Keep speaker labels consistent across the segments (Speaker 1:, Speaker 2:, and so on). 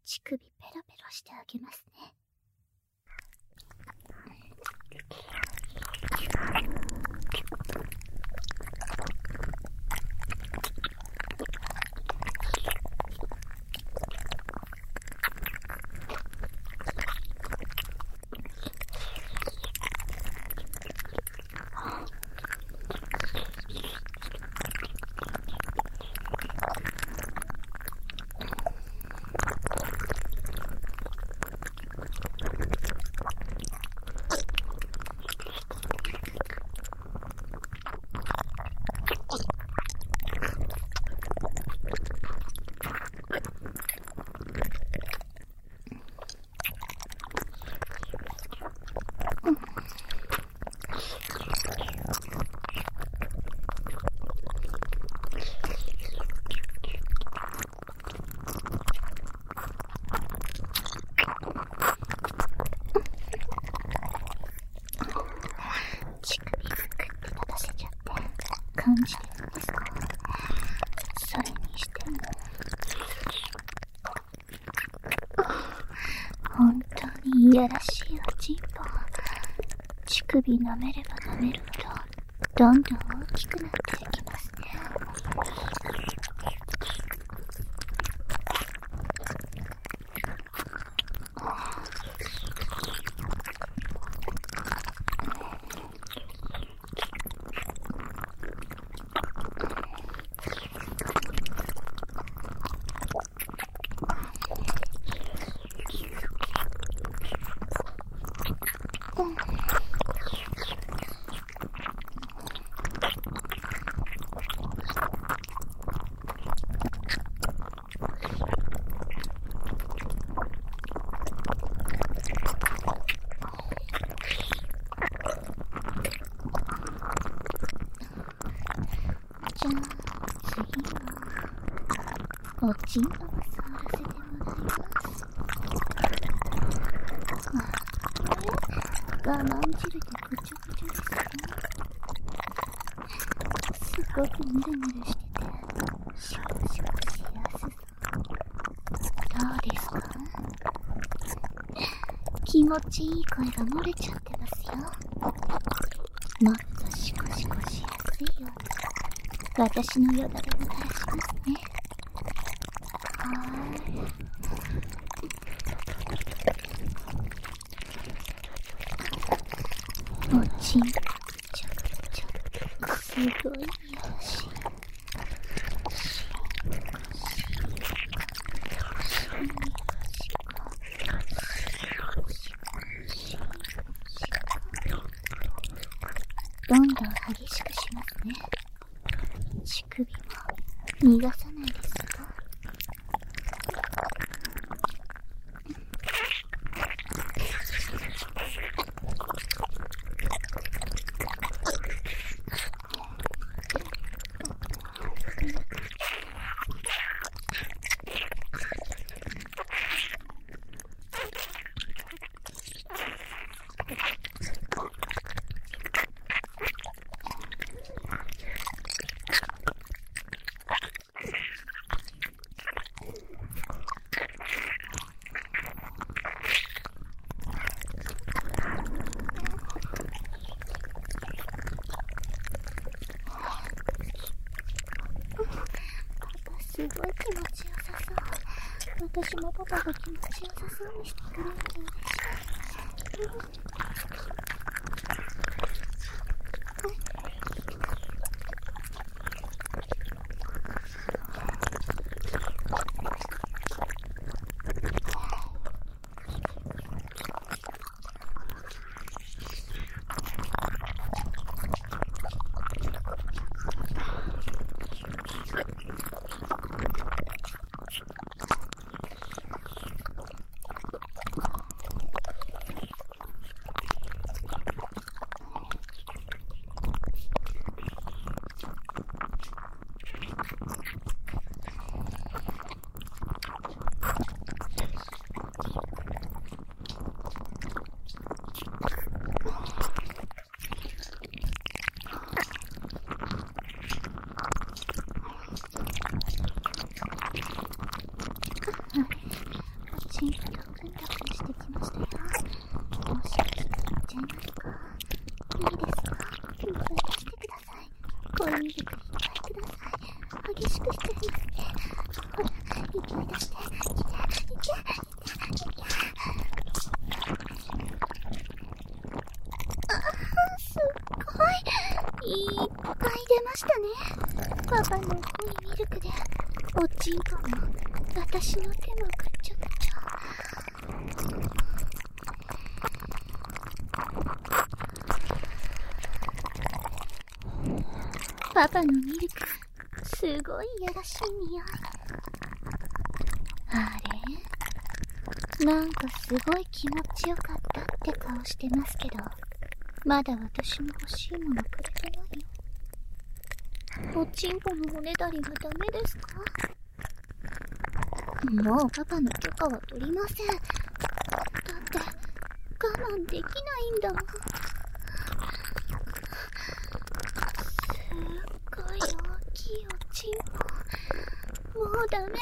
Speaker 1: 乳首ペロペロしてあげますね。感じてるんですか？それにしても本当にいやらしいおちんぽ。乳首舐めれば舐めるほどどんどん大きくなっていきますね。じゃあ次はおちんぽを触らせてもらいます。我慢汁でぐちょぐちょですね。すごくヌルヌルしててシコシコしやすそう。どうですか？気持ちいい声が漏れちゃってますよ。もっとシコシコしやすいように私のよだれを垂らしますね。おちんぽちょちょすごいよし。どんどん激しくしますね。乳首も逃がさないですよ。すごい気持ちよさそう。私もパパが気持ちよさそうにしてくれると嬉しい。 チンポとクンタクンしてきましたよ。もしかして言っちゃいますか？いいですか？いっぱいしてください。コインミルクいっぱいください。激しくしちゃいますね。ほら、勢い出して。いけ。すっごい。いっぱい出ましたね。パパの濃いミルクで、おちんぽも、私の手もぐちょぐちょ。パパのミルク、すごいいやらしい匂い。あれ？なんかすごい気持ちよかったって顔してますけど、まだ私も欲しいものくれてないよ。おちんぽのおねだりがダメですか？もうパパの許可は取りません。だって我慢できないんだもん。すっごい大きいおちんぽ。もうダメ。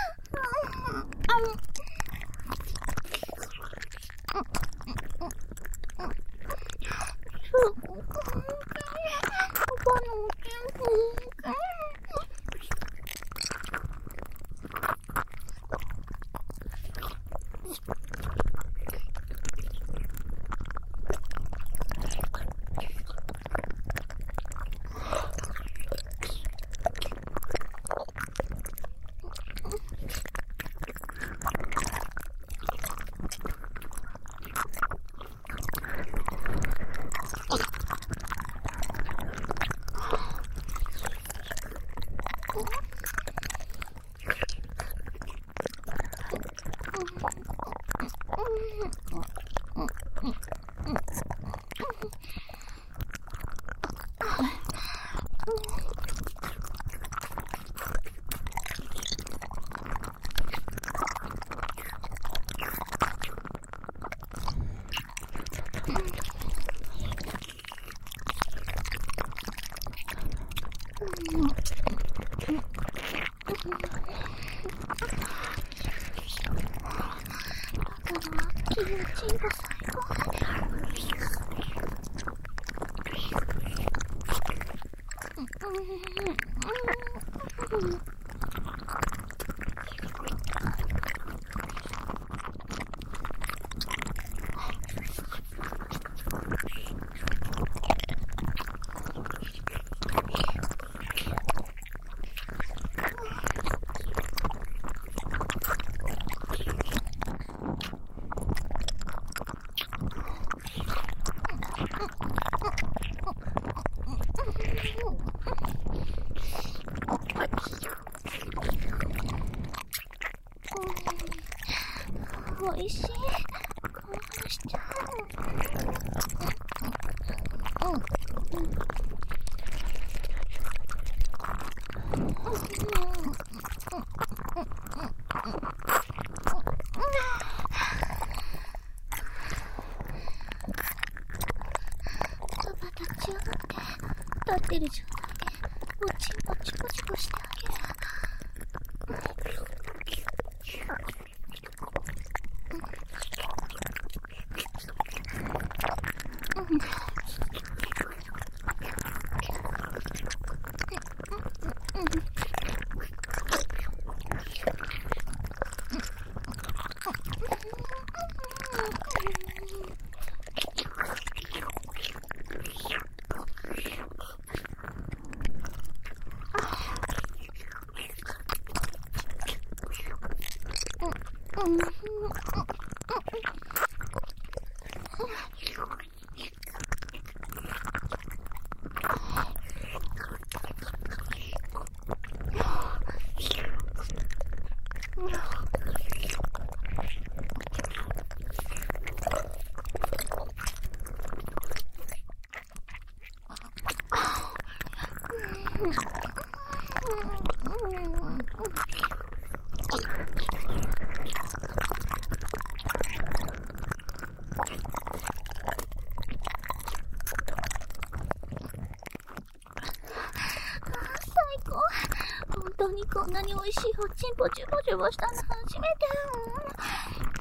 Speaker 1: おいしい。興奮しちゃう。パパ立ち上がって、立ってる状態でおちんぽチコチコしてあげる。本当にこんなに美味しいおちんぽジュボジュボしたの初めて。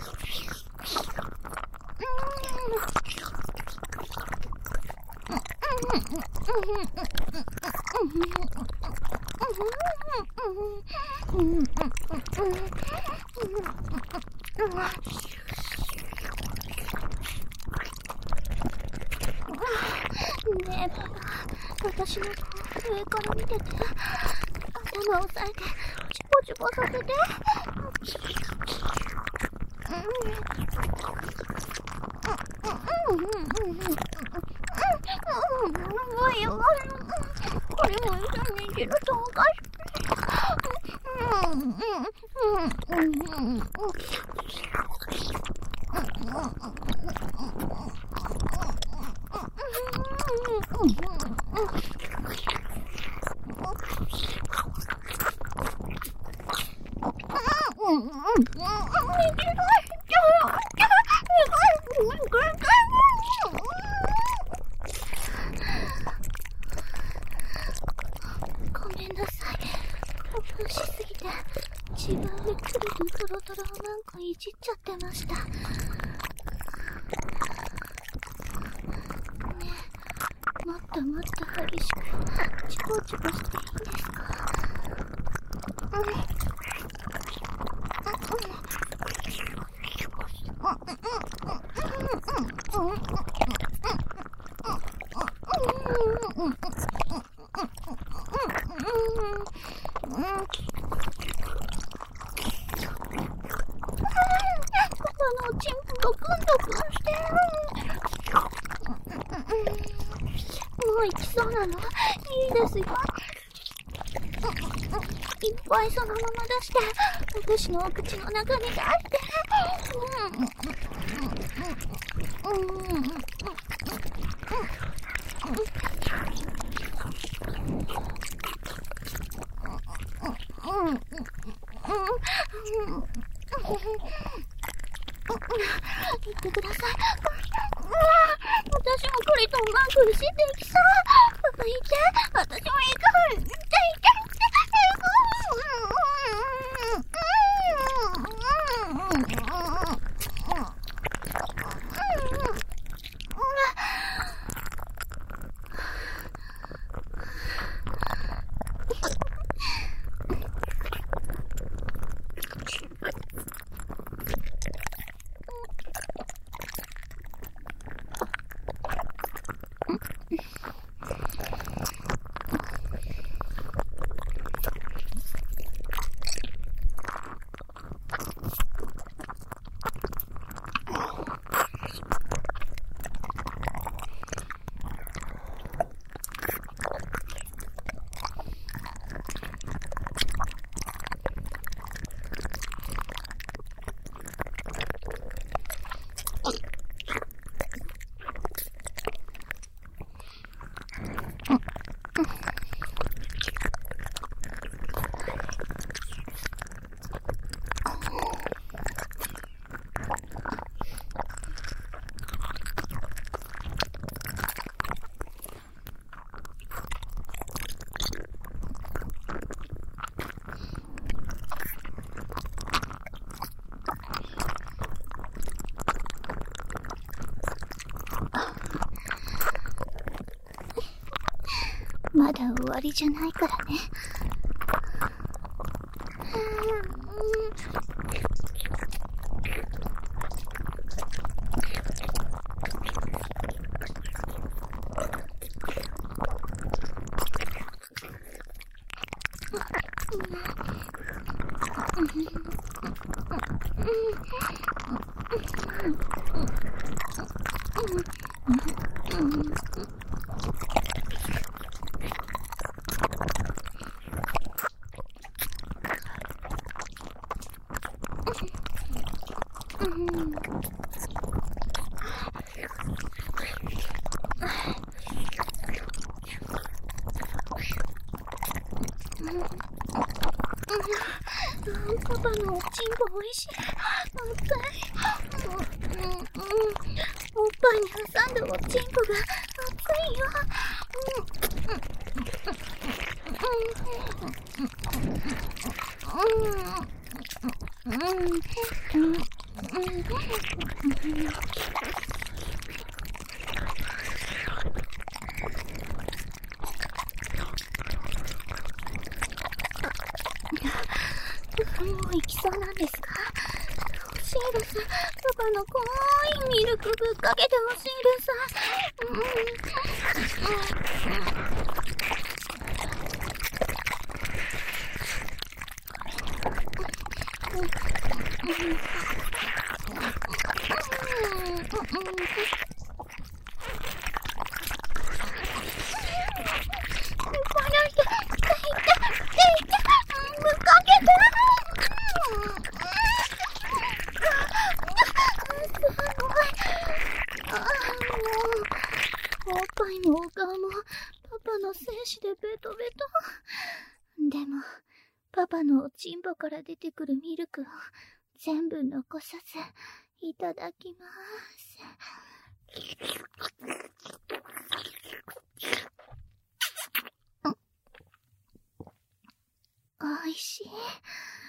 Speaker 1: ねえ、私の上から見てて、頭を押さえて、チュポチュポさせて。これも一緒に生きるとおかしい。ごめんなさい。興奮しすぎて自分でくるるトロトロをなんかいじっちゃってました。ねえ、もっともっと激しくチコチコしていいんですか？チンポドクンドクンしてる。もう行きそうなの？いいですよ。いっぱいそのまま出して、私のお口の中に出して。言ってください。私もこれとうまく苦しんでいきそう。パパ言って、私もいいから言って。まだ終わりじゃないからね。パパのおちんぽおいしい。おっぱいに挟んだおちんぽが熱いよ。 いのさ。パパの濃いミルクぶっかけてほしいおっぱいもお顔もパパの精子でベトベト。でもパパのおちんぽから出てくるミルクを全部残さずいただきます。おいしい。